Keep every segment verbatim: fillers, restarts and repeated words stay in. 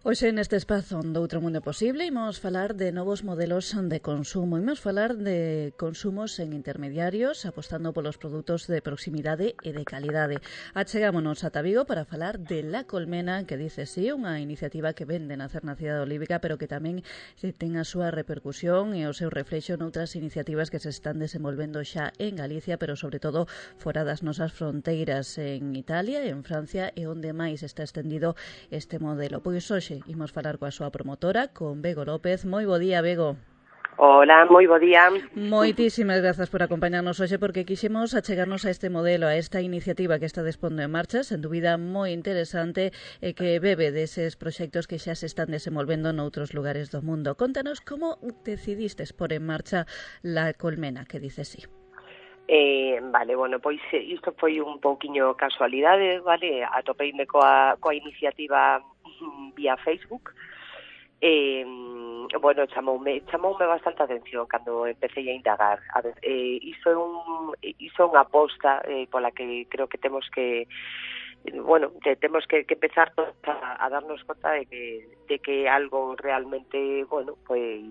Hoxe neste espazo do Outro Mundo Posible imos falar de novos modelos de consumo. Imos falar de consumos en intermediarios, apostando polos produtos de proximidade e de calidade. Achegámonos ata Vigo para falar de La Colmena, que dice sí, unha iniciativa que vende nacer na cidade olívica, pero que tamén ten a súa repercusión e o seu reflexo noutras iniciativas que se están desenvolvendo xa en Galicia, pero sobre todo fora das nosas fronteiras, en Italia e en Francia, e onde máis está estendido este modelo. Pois hoxe imos falar coa súa promotora, con Bego López. Moi bo día, Bego. Hola, moi bo día. Moitísimas grazas por acompañarnos hoxe, porque quixemos achegarnos a este modelo, a esta iniciativa que está dispondo en marcha, sen dúbida moi interesante e que bebe deses proxectos que xa se están desenvolvendo noutros lugares do mundo. Contanos como decidistes por en marcha La Colmena, que dice sí. Eh, vale, bueno, pois isto foi un pouquiño casualidade, vale? Atopeime coa, coa iniciativa vía Facebook. Eh, bueno, chamoume, chamoume bastante atención cando empecé a indagar. A ver, eh, iso é un iso é unha aposta eh, pola que creo que temos que bueno, que temos que, que empezar a, a darnos conta de que de que algo realmente, bueno, pois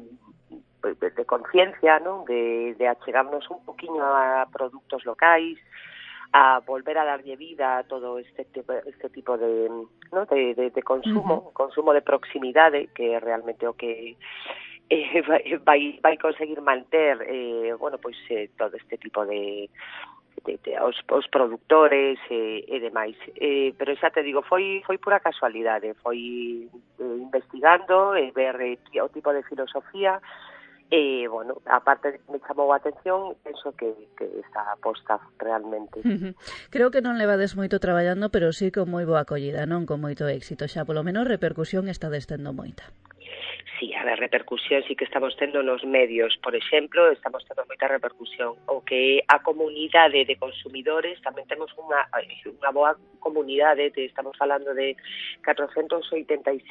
de, de conciencia, ¿no? De, de achegarnos un poquinho a produtos locais, a volver a darlle vida a todo este tipo, este tipo de, ¿no? de, de, de consumo, uh-huh. consumo de proximidade, que é realmente o que eh, vai, vai conseguir manter eh, bueno, pois eh, todo este tipo de, de, de os, os produtores e, e demais. Eh, pero xa te digo, foi foi pura casualidade, foi eh, investigando e ver eh, o tipo de filosofía. E, bueno, aparte de que me chamou a atención, penso que, que está aposta realmente. Uh-huh. Creo que non levades moito traballando, pero sí con moi boa acollida, non con moito éxito. Xa, polo menos, repercusión está destendo moita. Sí, a ver, repercusión sí que estamos tendo nos medios, por exemplo, estamos tendo moita repercusión. O que a comunidade de consumidores, tamén temos unha, unha boa comunidade, estamos falando de catrocentos oitenta e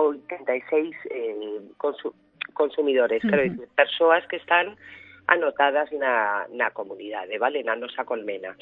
seis eh, consumidores, consumidores, uh-huh. quero dicir, persoas que están anotadas na, na comunidade, vale, na nosa colmena.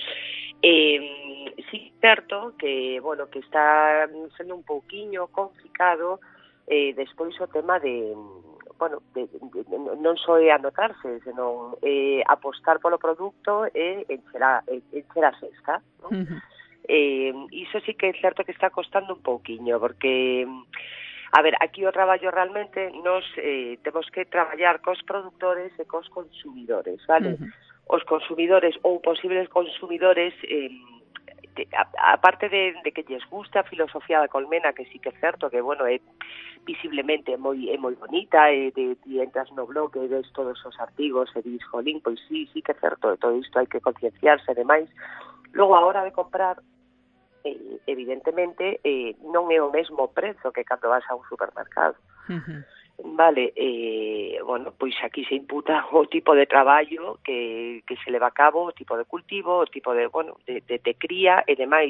Eh, sí, certo que, bueno, que está sendo un pouquiño complicado eh, despois o tema de, bueno, de, de, de, non só é anotarse, senón eh, apostar polo produto e encher a, encher a cesta, non? Uh-huh. Eh, iso sí que é certo que está costando un pouquiño, porque a ver, aquí o traballo realmente nos eh, temos que traballar cos produtores e cos consumidores, vale? Uh-huh. Os consumidores ou posibles consumidores, eh, de, a, aparte de, de que lles gusta a filosofía da colmena, que sí que é certo que, bueno, é visiblemente moi é moi bonita, e de, de entras no blog e ves todos os artigos e dis, jolín, pois sí, sí que é certo, de todo isto hai que concienciarse e demais. Logo, a hora de comprar, Eh, evidentemente eh, non é o mesmo prezo que cando vas a un supermercado. Uh-huh. Vale, eh, bueno, pois aquí se imputa o tipo de traballo que, que se leva a cabo, o tipo de cultivo, o tipo de, bueno, de, de, de cría e demais.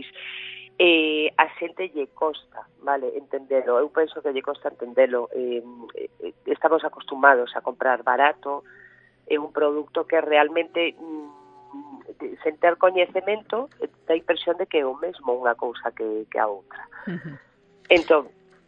Eh, a xente lle costa, vale, entendelo. Eu penso que lle costa entendelo. Eh, eh, estamos acostumados a comprar barato, é un produto que realmente mm, sen ter coñecemento, dá a impresión de que é o mesmo unha cousa que, que a outra. Uh-huh. Entón,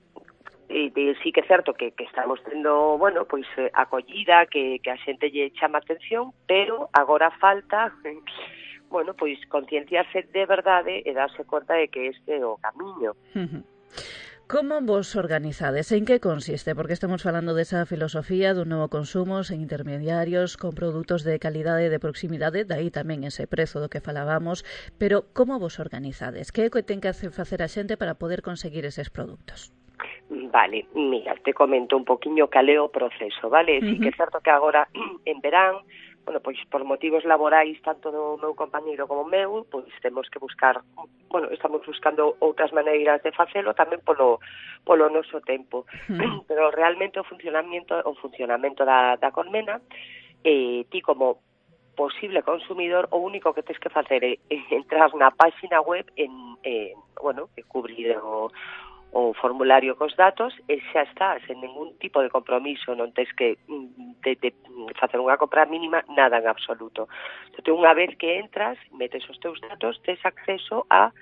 e, e, sí que é certo que, que estamos tendo, bueno, pois acollida, que, que a xente lle chama atención, pero agora falta, bueno, pois concienciarse de verdade e darse conta de que este é o camiño. Uh-huh. Como vos organizades? En que consiste? Porque estamos falando desa filosofía dun novo consumo sen intermediarios, con produtos de calidade e de proximidade, dai tamén ese prezo do que falábamos, pero como vos organizades? Que é o que ten que facer a xente para poder conseguir eses produtos? Vale, mira, te comento un poquinho cal é o proceso, vale? Uh-huh. Sí que é certo que agora, en verán, bueno, pois por motivos laborais, tanto do meu compañeiro como meu, pois temos que buscar, bueno, estamos buscando outras maneiras de facelo tamén polo polo noso tempo. Uh-huh. Pero realmente o funcionamento o funcionamento da, da colmena, eh, ti como posible consumidor, o único que tens que facer é entrar na páxina web en, eh, bueno, que cubrir o o formulario cos datos e xa está, sen ningún tipo de compromiso, non tens que de, de facer unha compra mínima, nada en absoluto. Entón, unha vez que entras, metes os teus datos, tes acceso a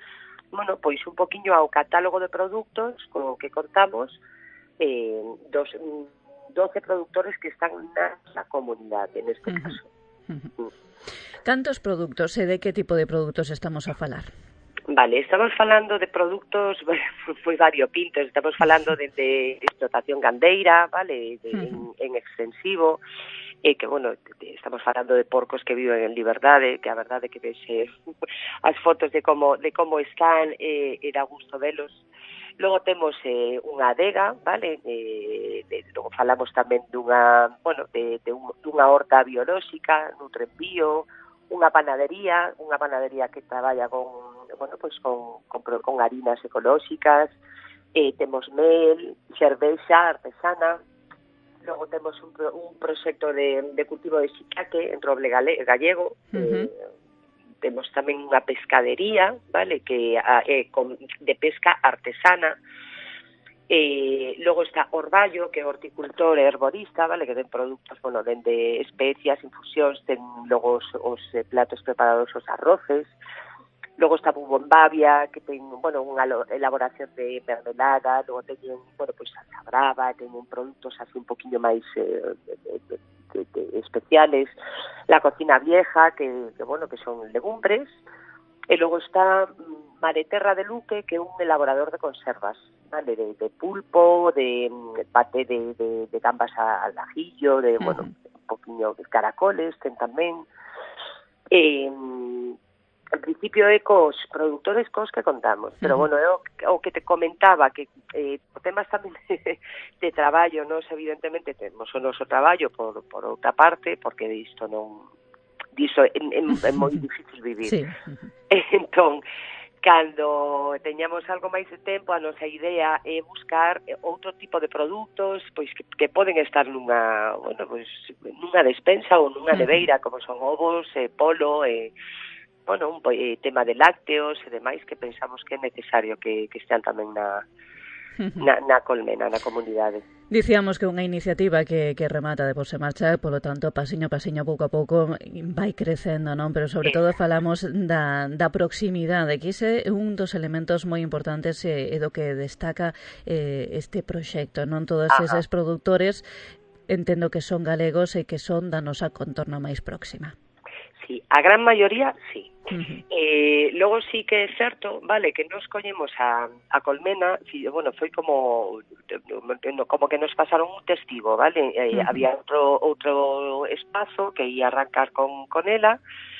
bueno, pois un poquinho ao catálogo de produtos co que contamos, eh, dos doce productores que están na comunidade, neste Uh-huh. caso. Uh-huh. Cantos produtos e de que tipo de produtos estamos a falar? Vale, estamos falando de produtos moi variopintos, estamos falando de, de explotación gandeira, vale, de, en, en extensivo, e eh, que, bueno, de, estamos falando de porcos que viven en liberdade, que a verdade que vexe as fotos de como de como están e eh, dá gusto velos. Logo temos eh, unha adega, vale, eh, de, logo falamos tamén dunha, bueno, de, de un, dunha horta biolóxica, Nutrembio, unha panadería, unha panadería que traballa con, bueno, pois con, con, con harinas ecolóxicas, eh, temos mel, cervexa artesana, logo temos un, un proxecto de, de cultivo de xicaque en roble gale, gallego, uh-huh. eh, temos tamén unha pescadería, vale, que é eh, de pesca artesana. Eh, logo está Orballo, que é horticultor e herborista, vale, que ten produtos, bueno, dende especias, infusións, ten logo os, os eh, platos preparados, os arroces. Logo está Bubombavia, que ten, bueno, unha elaboración de mermelada. Logo teñen, bueno, pois salsa brava, teñen produtos así un poquinho máis eh, de, de, de, de especiales. La Cocina Vieja, que, que, bueno, que son legumbres. E logo está Mareterra de Luque, que é un elaborador de conservas, vale, de, de pulpo, de paté de, de, de gambas al ajillo, de, uh-huh. bueno, un poquinho de caracoles, ten tamén. Eh, en principio é cos produtores cos que contamos, pero, uh-huh. bueno, é o, o que te comentaba, que eh, por temas tamén de, de traballo, nos evidentemente temos o noso traballo por, por outra parte, porque disto non... diso é, é, é moi difícil vivir. Sí. Entón, cando teñamos algo máis de tempo, a nosa idea é buscar outro tipo de produtos, pois que, que poden estar nunha, bueno, pois nunha despensa ou nunha neveira, como son ovos, eh, polo, eh, bueno, un eh, tema de lácteos e demais que pensamos que é necesario que, que estean tamén na Na, na colmena, na comunidade. Dicíamos que unha iniciativa que, que remata de por se marcha, polo tanto, pasiño a pasiño, pouco a pouco, vai crecendo, non? Pero sobre todo falamos da, da proximidade, que ese é un dos elementos moi importantes e, e do que destaca eh, este proxecto, non? Todos Ajá. eses produtores entendo que son galegos e que son da nosa contorna máis próxima. Sí, a gran maioría, sí. Uh-huh. Eh, logo sí que é certo, vale, que nos coñemos a, a colmena, sí, bueno, foi como como que nos pasaron un testigo, vale? Eh, uh-huh. Había outro outro espazo que ia arrancar con, con ela,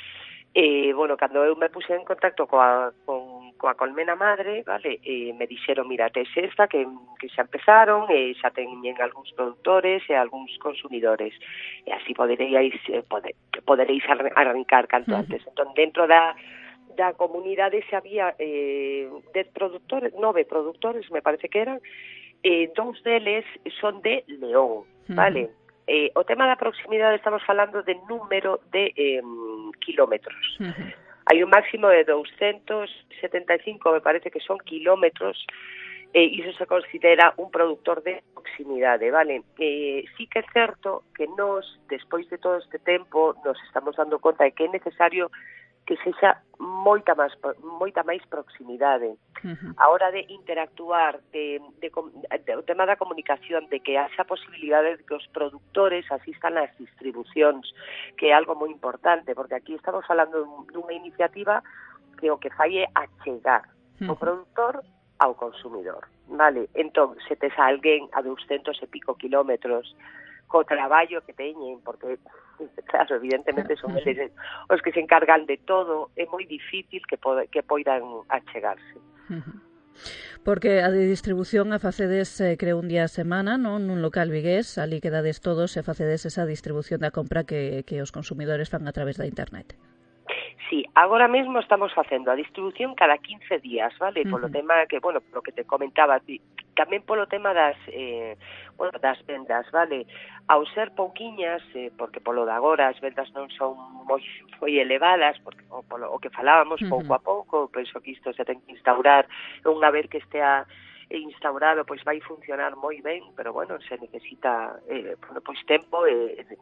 e, eh, bueno, cando eu me puse en contacto coa, con, coa colmena madre, vale, eh, me dixeron, mira, tes esta que, que xa empezaron, e xa teñen algúns productores e algúns consumidores, e así poderíais, eh, poder, poderéis arrancar canto uh-huh. antes. Entón, dentro da, da comunidade xa había eh, dez productores, nove productores, me parece que eran, eh, dous deles son de León, uh-huh. vale? Eh, o tema da proximidade estamos falando de número de eh, kilómetros. Uh-huh. Hai un máximo de doscientos setenta e cinco, me parece que son kilómetros, e eh, iso se considera un produtor de proximidade, vale? Eh, sí que é certo que nós, despois de todo este tempo, nos estamos dando conta de que é necesario que sexa moita máis moita máis proximidade. Uh-huh. A hora de interactuar, de, de, de, o tema da comunicación, de que haxa posibilidade de que os produtores asistan ás distribucións, que é algo moi importante, porque aquí estamos falando dunha iniciativa que o que fai é achegar uh-huh. o produtor ao consumidor, vale? Entón, se tes a alguén a doscientos e pico kilómetros co traballo que teñen, porque, claro, evidentemente son eles os que se encargan de todo, é moi difícil que, pode, que poidan achegarse. Uh-huh. Porque a de distribución a facedes, eh, creo, un día a semana, non? Nun local vigués, ali quedades todos e facedes esa distribución da compra que, que os consumidores fan a través da internet. Sí, agora mesmo estamos facendo a distribución cada quince días, vale? Polo uh-huh. tema que, bueno, polo que te comentaba, tamén polo tema das eh, bueno, das vendas, vale? Ao ser pouquiñas, eh, porque polo de agora as vendas non son moi, moi elevadas, porque o, polo, o que falábamos uh-huh. pouco a pouco, penso que isto se ten que instaurar unha vez que estea instaurado, pois vai funcionar moi ben, pero bueno, se necesita eh, bueno, pois tempo e eh,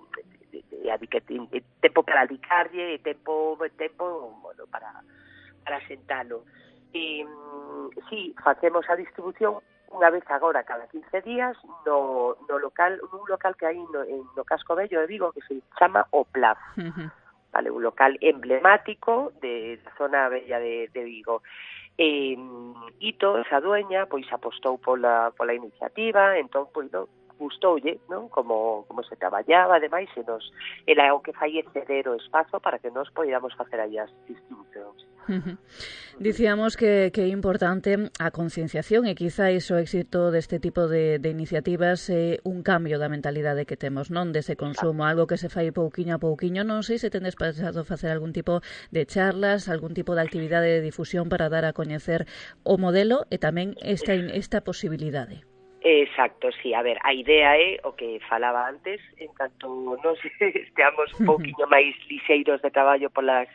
e tempo para adicarlle e tempo tempo bueno, para para sentalo. E, sí, facemos a distribución unha vez agora cada quince días no, no local, un local que hai no, no Casco Vello de Vigo que se chama O Plaz. Uh-huh. Vale, un local emblemático de da zona bella de, de Vigo. E Ito, esa dueña, pois apostou pola, pola iniciativa, entón, pois, non, gustoulle, non? Como, como se traballaba, ademais, e nos, ela é o que fai ceder o espazo para que nos podamos facer aí as distribucións. Uh-huh. Dicíamos que, que é importante a concienciación e quizá iso éxito deste tipo de, de iniciativas é eh, un cambio da mentalidade que temos, non? Dese consumo, algo que se fai pouquiño a pouquiño. Non sei se tendes pensado facer algún tipo de charlas, algún tipo de actividade de difusión para dar a coñecer o modelo e tamén esta, esta posibilidade. Exacto, sí, a ver, a idea é o que falaba antes, en tanto nos esteamos un pouquiño máis lixeiros de traballo polas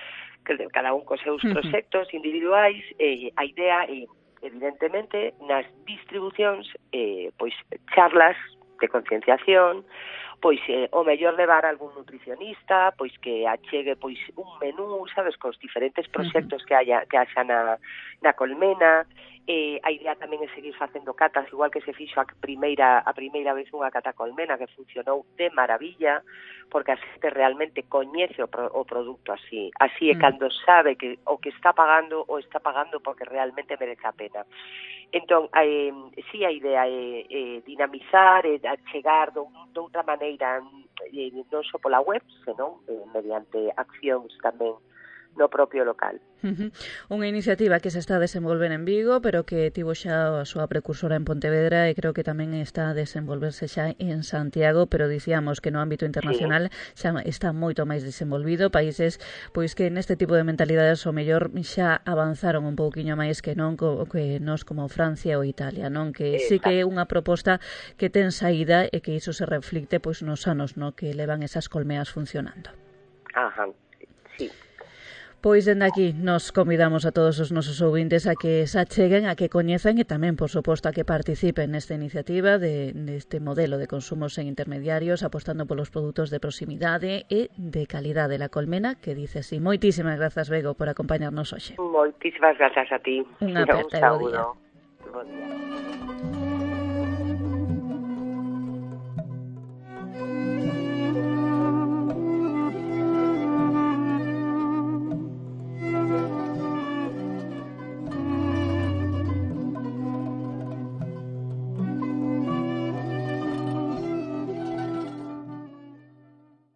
cada un cos seus proxectos individuais, eh, a idea é, evidentemente, nas distribucións, eh, pois, charlas de concienciación, pois, eh, o mellor levar algún nutricionista, pois, que achegue, pois, un menú, sabes, cos diferentes proxectos que haya, que haxa na, na colmena. Eh, a idea tamén é seguir facendo catas, igual que se fixo a primeira a primeira vez unha cata colmena que funcionou de maravilla, porque a xente realmente coñece o, pro, o produto así. Así é mm. cando sabe que o que está pagando o está pagando porque realmente merece a pena. Entón, eh, sí, a idea é, é dinamizar, é chegar de, de outra maneira, eh, non só pola web, senón eh, mediante accións tamén no propio local. Uh-huh. Unha iniciativa que se está a desenvolver en Vigo, pero que tivo xa a súa precursora en Pontevedra e creo que tamén está a desenvolverse xa en Santiago, pero dicíamos que no ámbito internacional sí. xa está moito máis desenvolvido, países pois que neste tipo de mentalidades o mellor xa avanzaron un pouquiño máis que non co, que nós como Francia ou Italia, non? Que sí que é unha proposta que ten saída e que iso se reflicte pois nos anos, no, que levan esas colmeas funcionando. Ajá, sí. Pois dende aquí nos convidamos a todos os nosos ouvintes a que se acheguen, a que coñezan e tamén, por suposto, a que participen nesta iniciativa de, deste modelo de consumos sen intermediarios, apostando polos produtos de proximidade e de calidade. La Colmena, que dice así. Moitísimas grazas, Bego, por acompañarnos hoxe. Moitísimas grazas a ti. Unha aperta e bo día. Bo día.